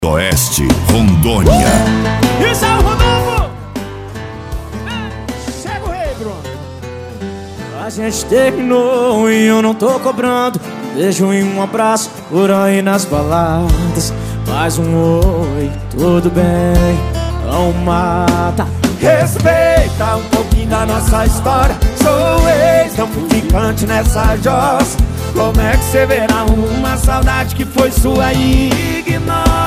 Oeste, Rondônia. Isso é o Rodolfo! Chega o rei, Bruno. A gente terminou e eu não tô cobrando um beijo e um abraço por aí nas baladas. Mais um oi, tudo bem, não mata. Respeita um pouquinho da nossa história. Sou ex, não fui ficante nessa jossa. Como é que você verá uma saudade que foi sua e ignora?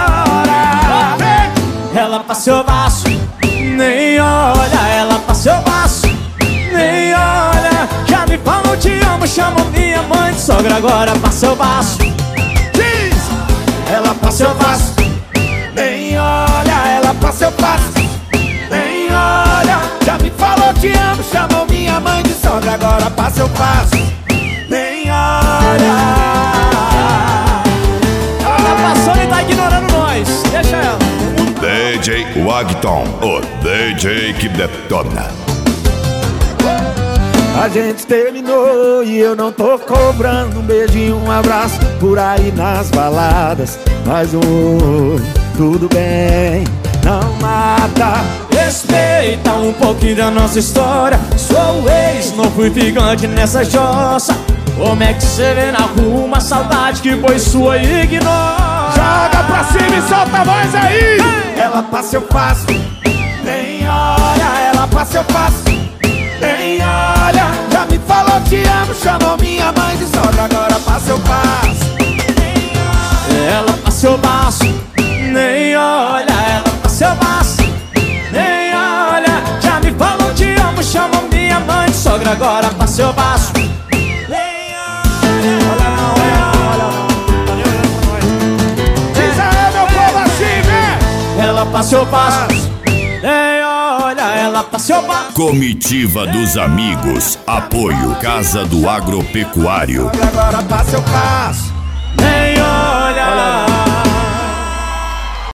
Ela passou baixo, nem olha. Ela passou baixo, nem olha. Já me falou te amo, chamou minha mãe de sogra. Agora passou baixo. Diz! Ela passou baixo, nem olha. Ela passou baixo, nem olha. Já me falou te amo, chamou minha mãe de sogra. Agora passou baixo, nem olha. Ela passou e tá ignorando nós. Deixa ela. DJ Wagton, o DJ que detona. A gente terminou e eu não tô cobrando um beijo e um abraço por aí nas baladas. Mas oi, tudo bem, não mata. Respeita um pouquinho da nossa história. Sou ex, não fui ficante nessa jossa. Como é que você vê na rua uma saudade que foi sua e ignora? Joga pra cima e solta a voz aí! Ela passa eu passo, nem olha. Ela passa eu passo, nem olha. Já me falou te amo, chamou minha mãe de sogra. Agora passa eu passo, nem olha. Ela passa eu passo, nem olha. Ela passa eu passo, nem olha. Já me falou te amo, chamou minha mãe de sogra. Agora passa eu passo. Ela passou passo, nem olha. Ela passou passo. Comitiva dos amigos. Apoio Casa do Agropecuário. Agora passa eu passo, nem